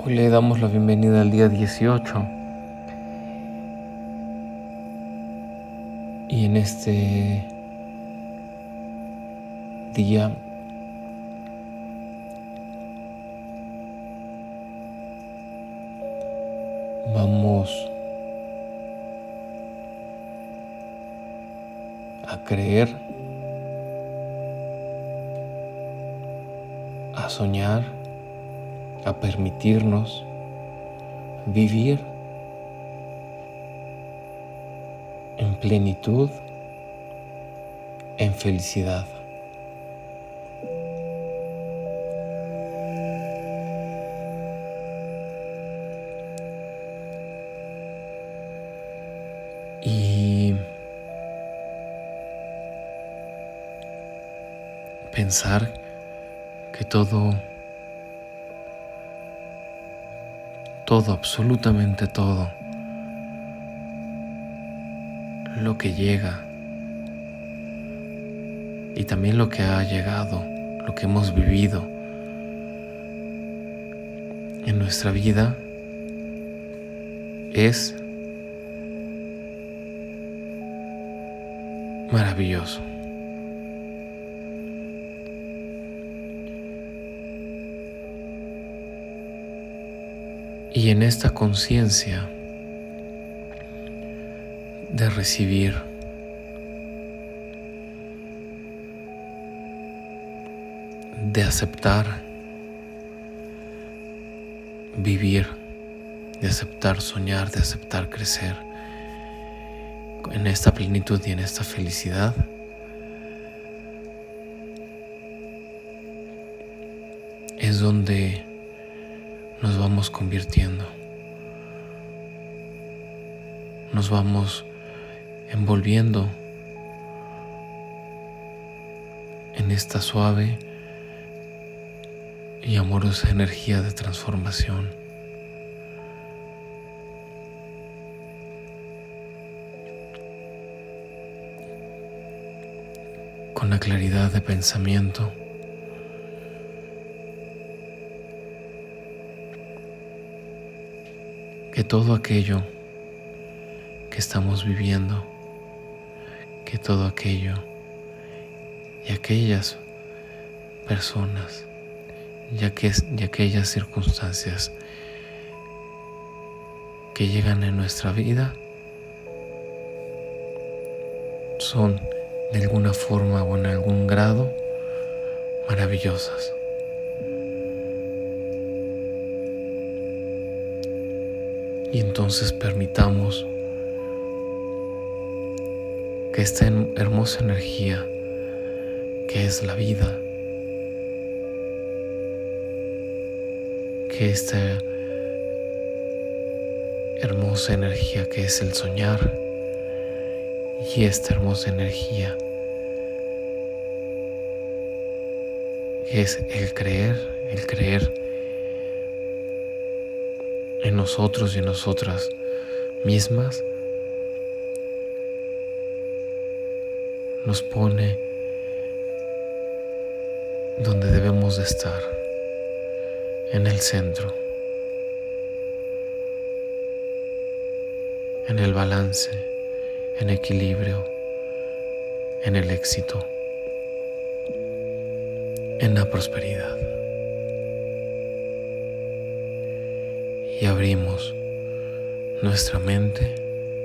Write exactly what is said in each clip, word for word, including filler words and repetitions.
Hoy le damos la bienvenida al día dieciocho y en este día vamos a creer, a soñar, a permitirnos vivir en plenitud, en felicidad. Y pensar que todo, todo, absolutamente todo, lo que llega y también lo que ha llegado, lo que hemos vivido en nuestra vida es maravilloso. Y en esta conciencia de recibir, de aceptar vivir, de aceptar soñar, de aceptar crecer, en esta plenitud y en esta felicidad, es donde nos vamos convirtiendo, nos vamos envolviendo en esta suave y amorosa energía de transformación. Con la claridad de pensamiento, que todo aquello que estamos viviendo, que todo aquello y aquellas personas y, aqu y aquellas circunstancias que llegan en nuestra vida son de alguna forma o en algún grado maravillosas. Y entonces permitamos que esta hermosa energía que es la vida, que esta hermosa energía que es el soñar y esta hermosa energía que es el creer, el creer en nosotros y en nosotras mismas, nos pone donde debemos de estar, en el centro, en el balance, en equilibrio, en el éxito, en la prosperidad. Y abrimos nuestra mente,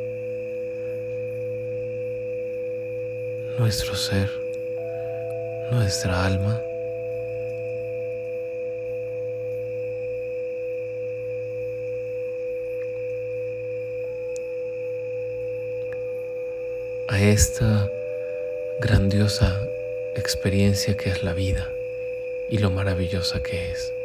nuestro ser, nuestra alma, a esta grandiosa experiencia que es la vida y lo maravillosa que es.